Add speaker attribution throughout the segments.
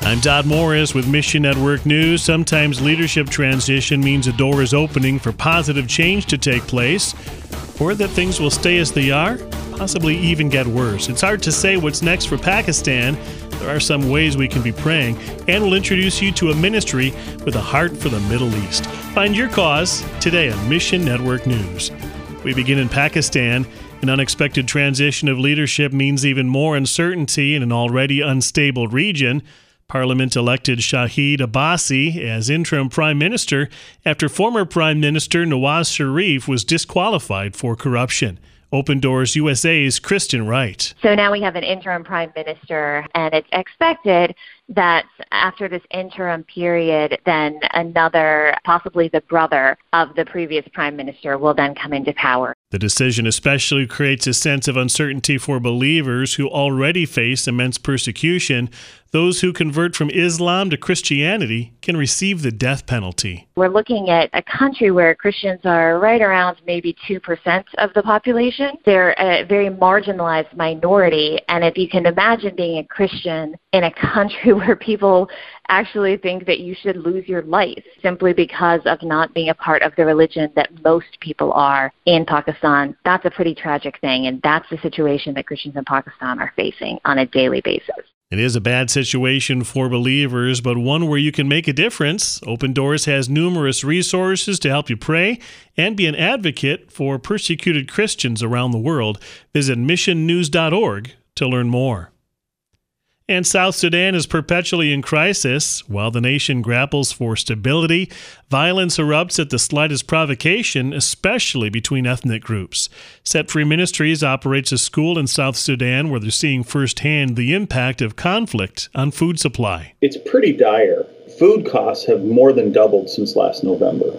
Speaker 1: I'm Dodd Morris with Mission Network News. Sometimes leadership transition means a door is opening for positive change to take place, or that things will stay as they are, possibly even get worse. It's hard to say what's next for Pakistan. There are some ways we can be praying, and we'll introduce you to a ministry with a heart for the Middle East. Find your cause today on Mission Network News. We begin in Pakistan. An unexpected transition of leadership means even more uncertainty in an already unstable region. Parliament elected Shahid Abbasi as interim prime minister after former Prime Minister Nawaz Sharif was disqualified for corruption. Open Doors USA's Kristen Wright.
Speaker 2: So now we have an interim prime minister, and it's expected that after this interim period, then another, possibly the brother of the previous prime minister, will then come into power.
Speaker 1: The decision especially creates a sense of uncertainty for believers who already face immense persecution. Those who convert from Islam to Christianity can receive the death penalty.
Speaker 2: We're looking at a country where Christians are right around maybe 2% of the population. They're a very marginalized minority, and if you can imagine being a Christian in a country where people actually think that you should lose your life simply because of not being a part of the religion that most people are in Pakistan, that's a pretty tragic thing, and that's the situation that Christians in Pakistan are facing on a daily basis.
Speaker 1: It is a bad situation for believers, but one where you can make a difference. Open Doors has numerous resources to help you pray and be an advocate for persecuted Christians around the world. Visit missionnews.org to learn more. And South Sudan is perpetually in crisis. While the nation grapples for stability, violence erupts at the slightest provocation, especially between ethnic groups. Set Free Ministries operates a school in South Sudan where they're seeing firsthand the impact of conflict on food supply.
Speaker 3: It's pretty dire. Food costs have more than doubled since last November.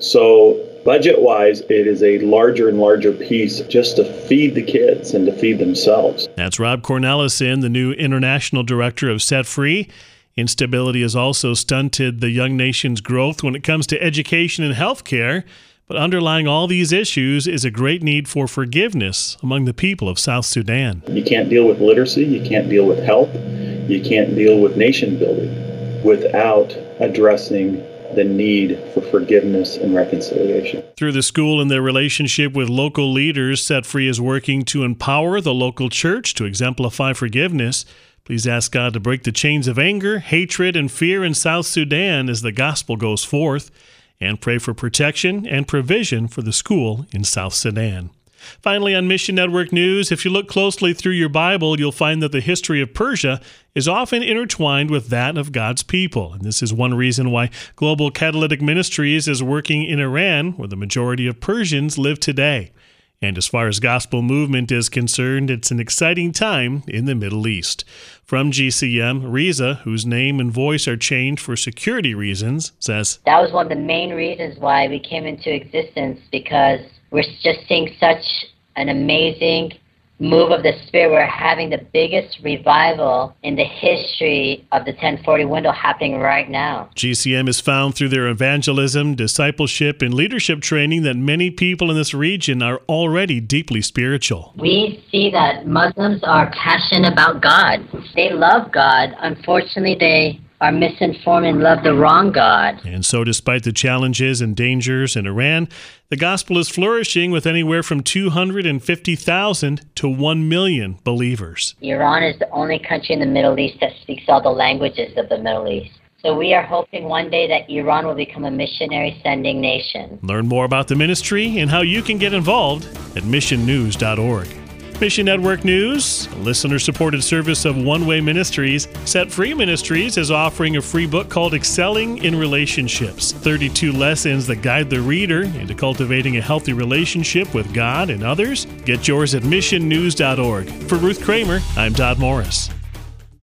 Speaker 3: So budget-wise, it is a larger and larger piece just to feed the kids and to feed themselves.
Speaker 1: That's Rob Cornelison, the new international director of Set Free. Instability has also stunted the young nation's growth when it comes to education and health care. But underlying all these issues is a great need for forgiveness among the people of South Sudan.
Speaker 3: You can't deal with literacy, you can't deal with health, you can't deal with nation building without addressing the need for forgiveness and reconciliation.
Speaker 1: Through the school and their relationship with local leaders, Set Free is working to empower the local church to exemplify forgiveness. Please ask God to break the chains of anger, hatred, and fear in South Sudan as the gospel goes forth, and pray for protection and provision for the school in South Sudan. Finally, on Mission Network News, if you look closely through your Bible, you'll find that the history of Persia is often intertwined with that of God's people. And this is one reason why Global Catalytic Ministries is working in Iran, where the majority of Persians live today. And as far as gospel movement is concerned, it's an exciting time in the Middle East. From GCM, Riza, whose name and voice are changed for security reasons, says,
Speaker 4: that was one of the main reasons why we came into existence, because we're just seeing such an amazing move of the Spirit. We're having the biggest revival in the history of the 1040 window happening right now.
Speaker 1: GCM is found through their evangelism, discipleship, and leadership training that many people in this region are already deeply spiritual.
Speaker 4: We see that Muslims are passionate about God. They love God. Unfortunately, they are misinformed and love the wrong God.
Speaker 1: And so despite the challenges and dangers in Iran, the gospel is flourishing with anywhere from 250,000 to 1 million believers.
Speaker 4: Iran is the only country in the Middle East that speaks all the languages of the Middle East. So we are hoping one day that Iran will become a missionary sending nation.
Speaker 1: Learn more about the ministry and how you can get involved at missionnews.org. Mission Network News, a listener-supported service of One Way Ministries. Set Free Ministries is offering a free book called Excelling in Relationships, 32 lessons that guide the reader into cultivating a healthy relationship with God and others. Get yours at missionnews.org. For Ruth Kramer, I'm Dodd Morris.